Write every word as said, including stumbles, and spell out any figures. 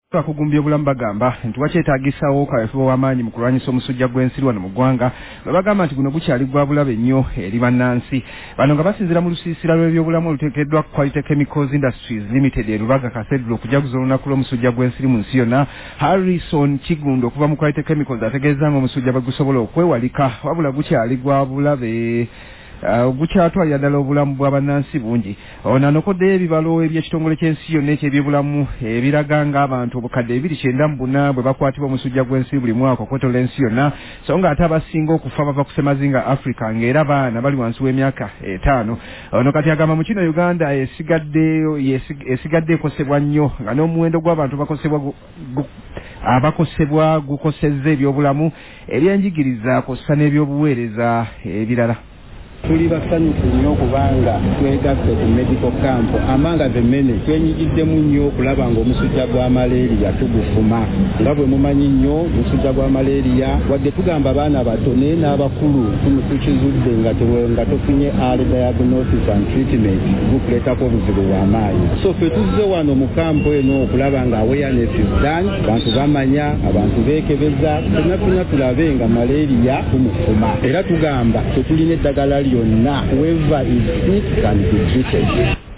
Bakugumbye obulamu bagamba nti wakyetaagisawo kaweefube w'amaanyi mu kulwanyisa omusujja gw'ensiri wano mu ggwanga nga bagamba nti guno gukyali gwa bulabe nnyo eri bannansi. Bano nga basinziira mu lusiisira lw'ebyobulamu oluteekeddwa Quality Chemicals Industries Limited e Lubaga Cathedral okujaguza olunaku lw'omusujja gw'ensiri mu nsi yonna. Harrison Kigundo okuva mu Quality Chemicals ategeeza nga omusujja bwe gusobola okwewalika wabula gukyali gwa bulabe. Uh, gukyatwalira ddala obulamu bw'abannansi bungi. Ono anokoddeyo ebibalo eby'ekitongole ky'ensi yonna eky'ebyobulamu ebiraga ng'abantu obukadde ebiri kyenda mu buna bwe bakwatibwa omusujja gw'ensiri buli mwaka okwetola ensi yonna, so nga ate abasinga okufa bava ku Ssemazinga Africa ng'era baana bali wansi w'emyaka etaano. Ono kati agamba mu kino Uganda esigadde esigadde ekosebwa nnyo nga n'omuwendo gw'abantu bakosebwa abakosebwa gukosezza ebyobulamu ebyenjigiriza kossa n'ebyobuweereza ebirala. Tuli basanyufu nnyo kubanga twegasse ku medical camp amanga zemmene twenyigidde nnyo okulaba ng'omusujja gwa malaria tugufuma. Nga bwe mumanyi nnyo omusujja gwa malaria wadde tugamba abaana bato naye n'abakulu tukizudde nga nga tofunye early diagnosis and treatment gukuleetako obuzibu bw'amaanyi. So ffe tuzze wano mu kampo eno okulaba nga awareness is done, abantu bamanya, abantu beekebeza, ffenna ffenna tulabe nga malaria tumufuma. Era tugamba tetulina eddagala lyonna whoever is sick can be treated.